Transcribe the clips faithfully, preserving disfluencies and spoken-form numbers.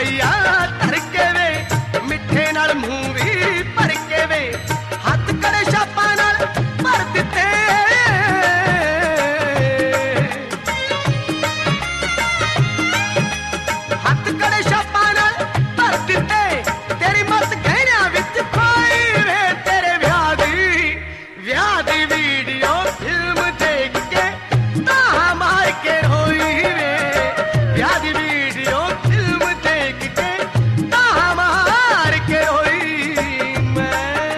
रुपया धरके वे मिठे नाल मुंह भी भर के वे हाथ करे छापा नाल भर दिते हाथ करे छापा नाल भर दिते तेरी मत गहणिया विच खोई वे तेरे ब्याह दी ब्याह दी वीडियो फिल्म देख के ताहा मार के रोई वे ब्याह दी वीडियो फिल्म देख के ताहा मार के रोई मैं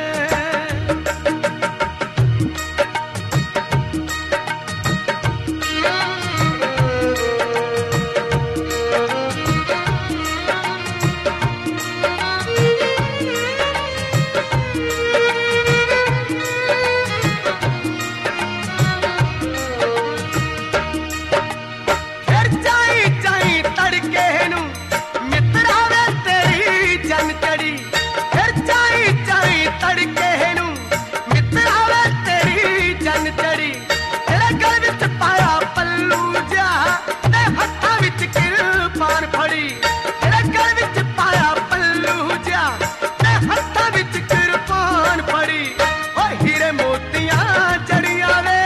फिर जाई जाई तड़के नू मित्रा वे तेरी जन चढ़ी फिर जाई जाई तड़के नू मित्रा वे तेरी जन चढ़ी तेरे गल विच पाया पल्लू जा ते हत्थां विच किरपान फड़ी तेरे गल विच पाया पल्लू जा ते हत्थां विच किरपान फड़ी ओ हीरे मोतियां जड़ियां वे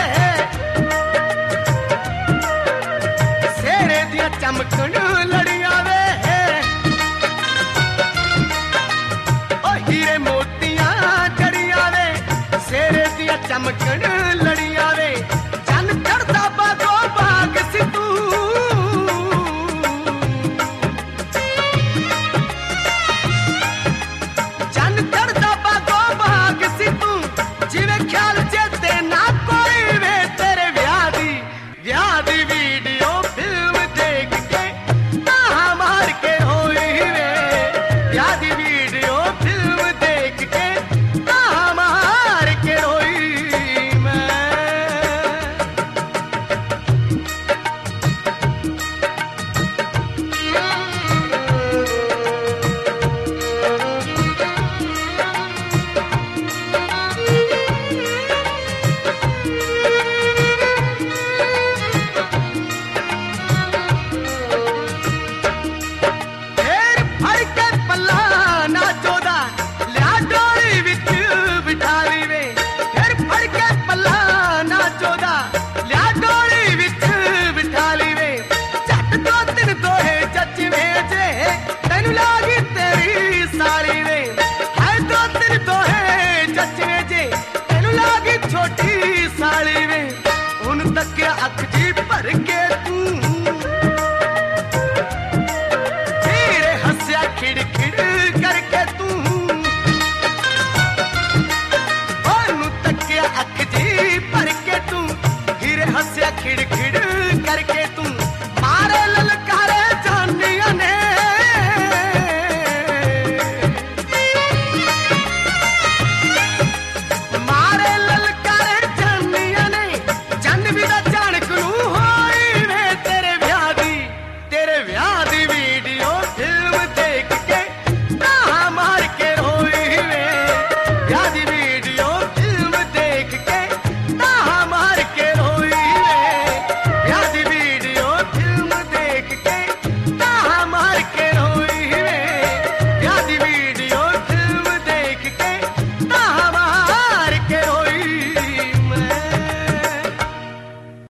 सेरे दिया चमकन लड़ियां वे ओ हीरे मोतियां जड़ियां वे सेरे दिया चमकन लड़ियां वे चन चढ़दा बागो बाग सी तू चन चढ़दा बागो बाग सी तू जिवें ख्याल चेते ना कोई वे तेरे ब्याह दी ब्याह दी वीडियो फिल्म देख के ताहा मार के रोई वे ब्याह दी वीडियो फिल्म देख के ताहा मार के रोई मैं फेर फड़ के पल्ला ना चोदा लिया डोली विच बिठा ली वे फेर फड़ के पल्ला ना चोदा लिया डोली विच बिठा ली वे झट दो दिन दोहे जच वे जे तैनू लाग